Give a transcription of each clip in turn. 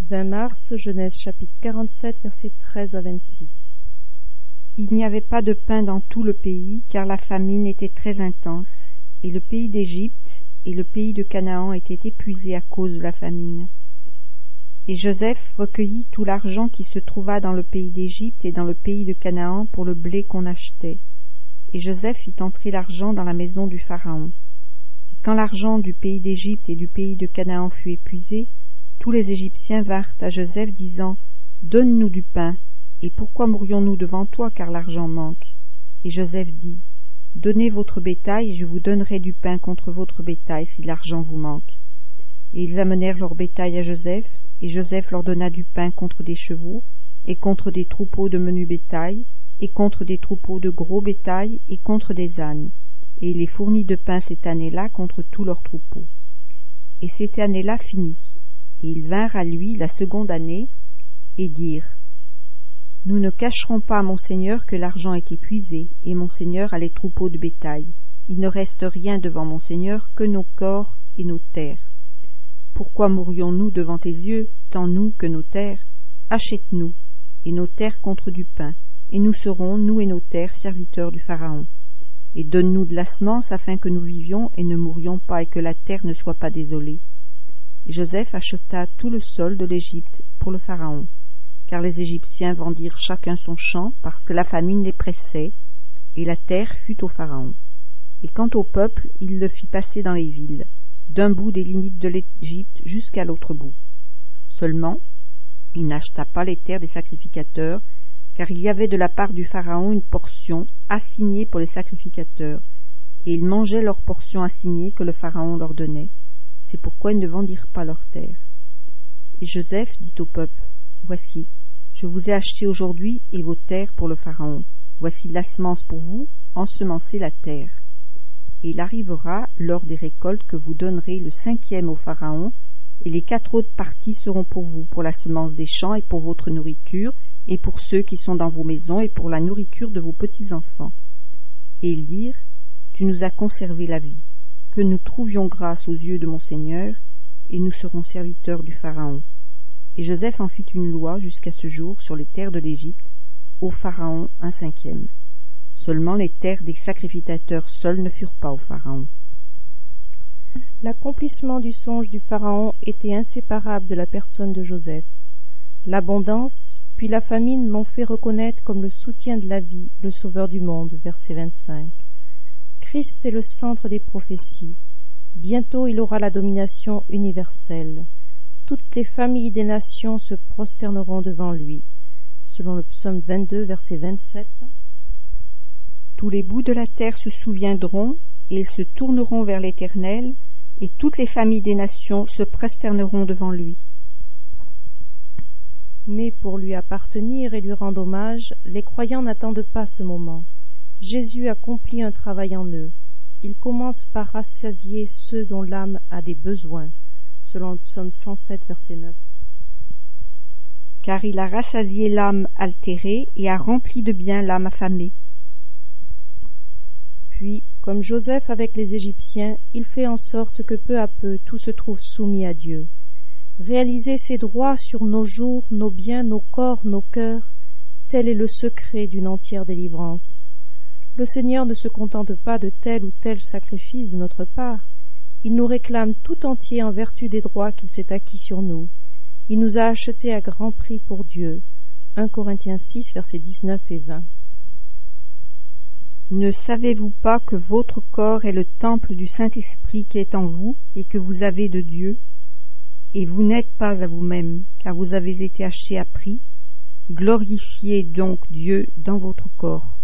20 mars, Genèse chapitre 47, versets 13 à 26. Il n'y avait pas de pain dans tout le pays, car la famine était très intense, et le pays d'Égypte et le pays de Canaan étaient épuisés à cause de la famine. Et Joseph recueillit tout l'argent qui se trouva dans le pays d'Égypte et dans le pays de Canaan pour le blé qu'on achetait. Et Joseph fit entrer l'argent dans la maison du Pharaon. Quand l'argent du pays d'Égypte et du pays de Canaan fut épuisé, tous les Égyptiens vinrent à Joseph, disant « Donne-nous du pain, et pourquoi mourions-nous devant toi, car l'argent manque ?» Et Joseph dit « Donnez votre bétail, et je vous donnerai du pain contre votre bétail, si l'argent vous manque. » Et ils amenèrent leur bétail à Joseph, et Joseph leur donna du pain contre des chevaux, et contre des troupeaux de menu bétail, et contre des troupeaux de gros bétail, et contre des ânes. Et il les fournit de pain cette année-là contre tous leurs troupeaux. Et cette année-là finit. Et ils vinrent à lui la seconde année, et dirent « Nous ne cacherons pas à mon Seigneur que l'argent est épuisé, et mon Seigneur a les troupeaux de bétail. Il ne reste rien devant mon Seigneur que nos corps et nos terres. Pourquoi mourrions-nous devant tes yeux, tant nous que nos terres? Achète-nous, et nos terres contre du pain, et nous serons, nous et nos terres, serviteurs du Pharaon. Et donne-nous de la semence afin que nous vivions et ne mourions pas, et que la terre ne soit pas désolée. » Et Joseph acheta tout le sol de l'Égypte pour le Pharaon, car les Égyptiens vendirent chacun son champ, parce que la famine les pressait, et la terre fut au Pharaon. Et quant au peuple, il le fit passer dans les villes, d'un bout des limites de l'Égypte jusqu'à l'autre bout. Seulement, il n'acheta pas les terres des sacrificateurs, car il y avait de la part du Pharaon une portion assignée pour les sacrificateurs, et ils mangeaient leur portion assignée que le Pharaon leur donnait. C'est pourquoi ils ne vendirent pas leurs terres. Et Joseph dit au peuple, « Voici, je vous ai acheté aujourd'hui et vos terres pour le Pharaon. Voici la semence pour vous, ensemencez la terre. Et il arrivera, lors des récoltes, que vous donnerez le 5e au Pharaon, et les 4 autres parties seront pour vous, pour la semence des champs et pour votre nourriture, et pour ceux qui sont dans vos maisons, et pour la nourriture de vos petits-enfants. » Et ils dirent, « Tu nous as conservé la vie, que nous trouvions grâce aux yeux de mon Seigneur, et nous serons serviteurs du Pharaon. » Et Joseph en fit une loi jusqu'à ce jour sur les terres de l'Égypte, au Pharaon 1/5. Seulement les terres des sacrificateurs seuls ne furent pas au Pharaon. L'accomplissement du songe du Pharaon était inséparable de la personne de Joseph. L'abondance, puis la famine l'ont fait reconnaître comme le soutien de la vie, le sauveur du monde, verset 25. Christ est le centre des prophéties. Bientôt il aura la domination universelle. Toutes les familles des nations se prosterneront devant lui. Selon le psaume 22, verset 27. Tous les bouts de la terre se souviendront, et ils se tourneront vers l'Éternel, et toutes les familles des nations se prosterneront devant lui. Mais pour lui appartenir et lui rendre hommage, les croyants n'attendent pas ce moment. Jésus accomplit un travail en eux. Il commence par rassasier ceux dont l'âme a des besoins, selon le psaume 107, verset 9. Car il a rassasié l'âme altérée et a rempli de bien l'âme affamée. Puis, comme Joseph avec les Égyptiens, il fait en sorte que peu à peu tout se trouve soumis à Dieu. Réaliser ses droits sur nos jours, nos biens, nos corps, nos cœurs, tel est le secret d'une entière délivrance. Le Seigneur ne se contente pas de tel ou tel sacrifice de notre part. Il nous réclame tout entier en vertu des droits qu'il s'est acquis sur nous. Il nous a achetés à grand prix pour Dieu. 1 Corinthiens 6, versets 19 et 20. Ne savez-vous pas que votre corps est le temple du Saint-Esprit qui est en vous et que vous avez de Dieu? Et vous n'êtes pas à vous-même, car vous avez été achetés à prix. Glorifiez donc Dieu dans votre corps.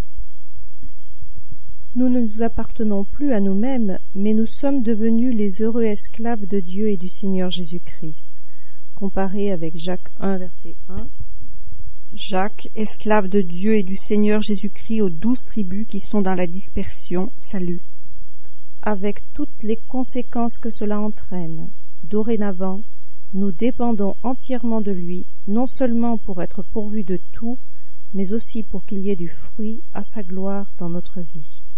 Nous ne nous appartenons plus à nous-mêmes, mais nous sommes devenus les heureux esclaves de Dieu et du Seigneur Jésus-Christ. Comparé avec Jacques 1, verset 1. Jacques, esclave de Dieu et du Seigneur Jésus-Christ aux 12 tribus qui sont dans la dispersion, salut. Avec toutes les conséquences que cela entraîne, dorénavant, nous dépendons entièrement de lui, non seulement pour être pourvus de tout, mais aussi pour qu'il y ait du fruit à sa gloire dans notre vie.